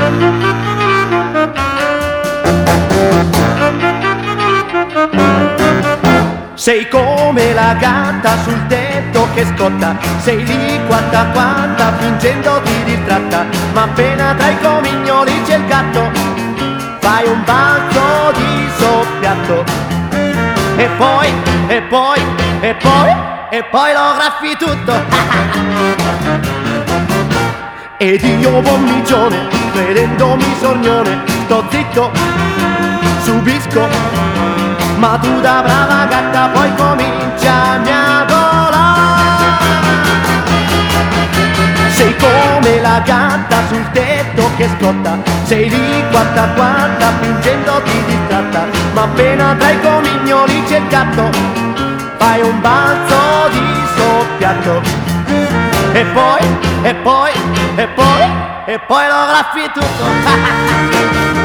Sei come la gatta sul tetto che scotta, sei lì quatta quatta fingendo di distratta, ma appena tra i comignoli c'è il gatto, fai un balzo di soppiatto, e poi lo graffi tutto. Ed io buon micione, credendomi sornione, sto zitto, subisco, ma tu da brava gatta poi comincia a miagolare. Sei come la gatta sul tetto che scotta, sei lì quatta quatta fingendo di distratta, ma appena tra i comignoli c'è il gatto, fai un balzo di soppiatto, e poi lo graffi tutto.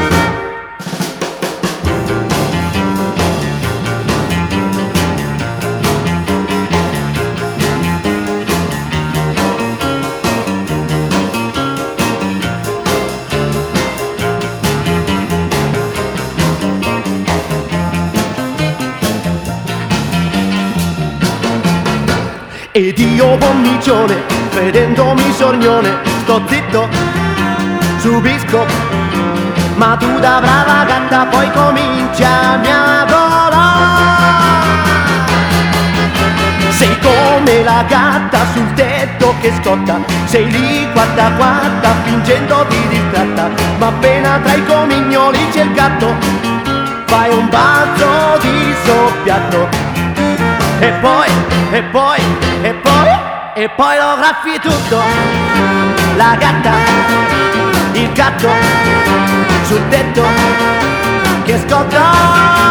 Ed io buon micione, credendomi sornione, sto zitto, subisco, ma tu da brava gatta poi comincia a miagolare. Sei come la gatta sul tetto che scotta, sei lì quatta quatta fingendo di distratta, ma appena tra i comignoli c'è il gatto, fai un balzo di soppiatto, e poi lo graffi tutto. La gatta, il gatto sul tetto che scotta.